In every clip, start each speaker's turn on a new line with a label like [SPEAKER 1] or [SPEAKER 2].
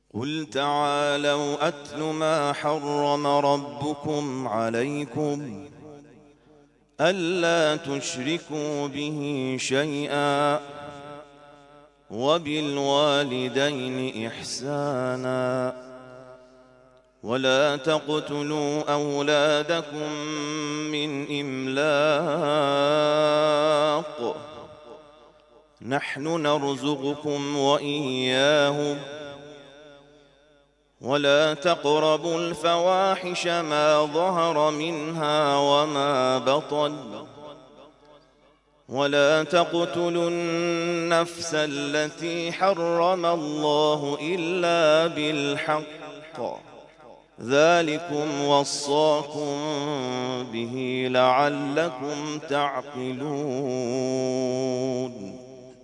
[SPEAKER 1] قل تعالوا أتل ما حرم ربكم عليكم ألا تشركوا به شيئا وبالوالدين إحسانا ولا تقتلوا أولادكم من إملاق نحن نرزقكم وإياهم ولا تقربوا الفواحش ما ظهر منها وما بطن ولا تقتلوا النفس التي حرم الله إلا بالحق ذلكم وصاكم به لعلكم تعقلون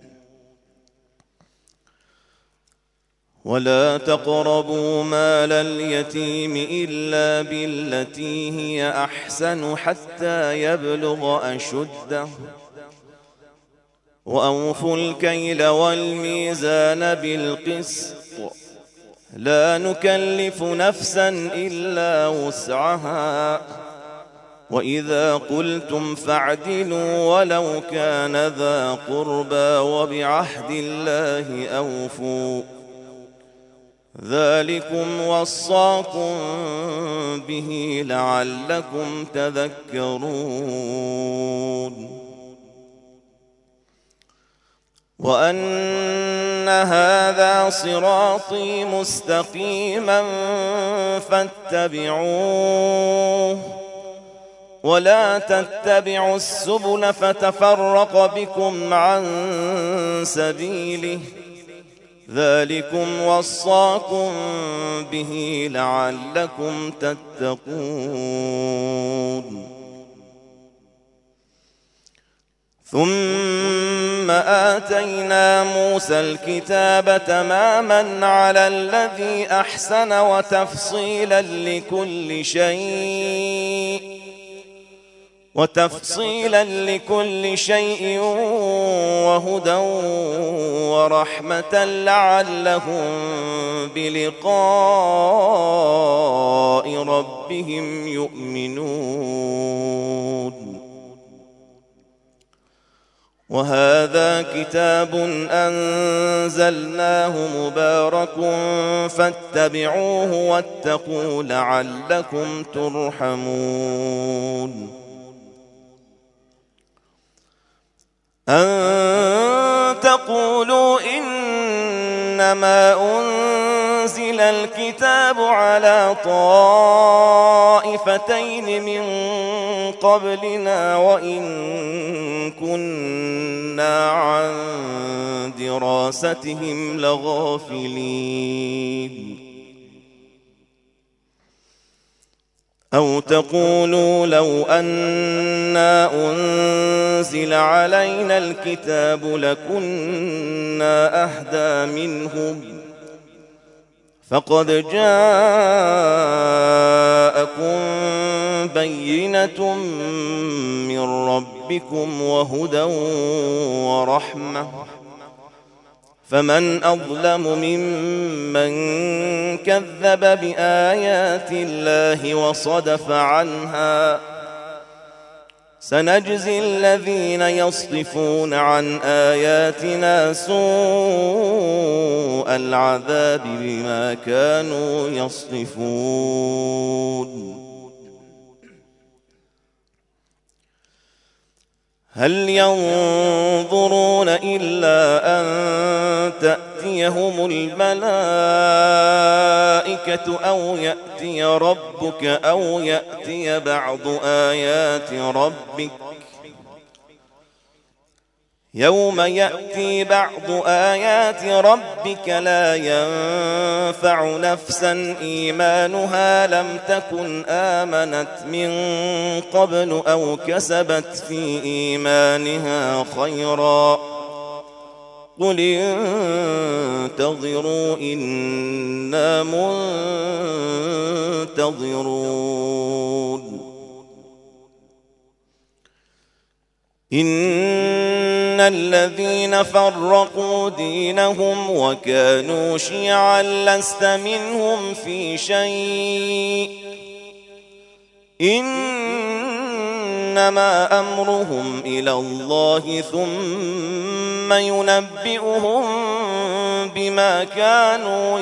[SPEAKER 1] ولا تقربوا مال اليتيم إلا بالتي هي أحسن حتى يبلغ أشده وأوفوا الكيل والميزان بالقسط لا نكلف نفسا إلا وسعها وإذا قلتم فاعدلوا ولو كان ذا قربى وبعهد الله أوفوا ذلكم وصاكم به لعلكم تذكرون وأن هذا صراطي مستقيما فاتبعوه ولا تتبعوا السبل فتفرق بكم عن سبيله ذلكم وصاكم به لعلكم تتقون ثم آتينا موسى الكتاب تماما على الذي أحسن وتفصيلا لكل شيء وهدى ورحمة لعلهم بلقاء ربهم يؤمنون وهذا كتاب أنزلناه مبارك فاتبعوه واتقوا لعلكم ترحمون أن تقولوا إنما أنزل الكتاب على طائفتين من قبلنا وإن كنا عن دراستهم لغافلين أو تقولوا لو أنا أنزل علينا الكتاب لكنا أهدى منهم فقد جاءكم بينة من ربكم وهدى ورحمة فمن أظلم ممن كذب بآيات الله وصدف عنها سنجزي الذين يصدفون عن آياتنا سوء العذاب بما كانوا يصدفون هل ينظرون إلا أن تأتيهم الملائكة أو يأتي ربك أو يأتي بعض آيات ربك يوم يأتي بعض آيات ربك لا ينفع نفسا إيمانها لم تكن آمنت من قبل أو كسبت في إيمانها خيرا قل انتظروا إنا منتظرون إن الذين فرقوا دينهم وكانوا شيعا لست منهم في شيء إنما أمرهم إلى الله ثم ينبئهم بما كانوا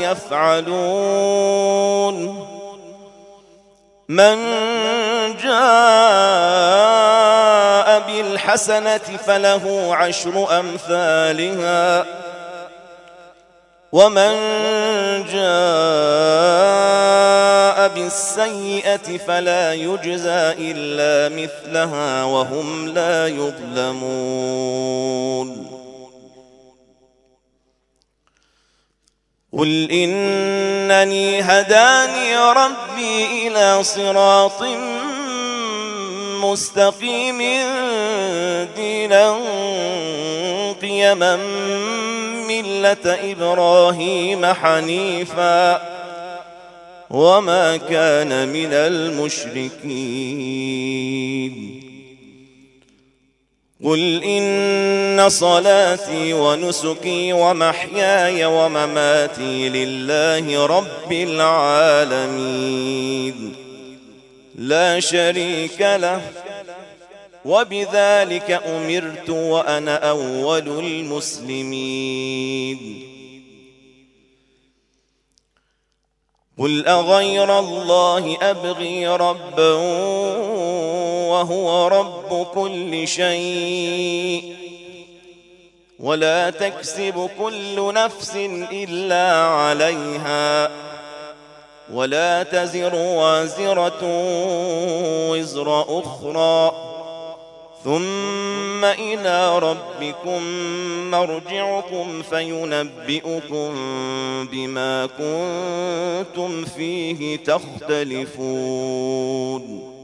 [SPEAKER 1] يفعلون من جاء بالحسنة فله 10 أمثالها ومن جاء بالسيئة فلا يجزى إلا مثلها وهم لا يظلمون قل إنني هداني ربي إلى صراط مستقيم دينا قيما ملة إبراهيم حنيفا وما كان من المشركين قل إن صلاتي ونسكي ومحياي ومماتي لله رب العالمين لا شريك له وبذلك أمرت وأنا أول المسلمين قل أغير الله أبغي ربا وهو رب كل شيء ولا تكسب كل نفس إلا عليها ولا تزر وازرة وزر أخرى ثم إلى ربكم مرجعكم فينبئكم بما كنتم فيه تختلفون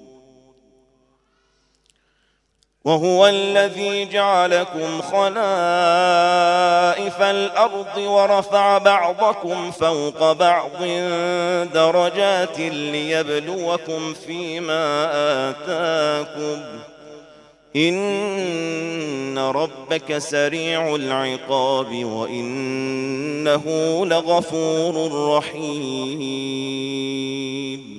[SPEAKER 1] وهو الذي جعلكم خلائف الأرض ورفع بعضكم فوق بعض درجات ليبلوكم فيما آتاكم إن ربك سريع العقاب وإنه لغفور رحيم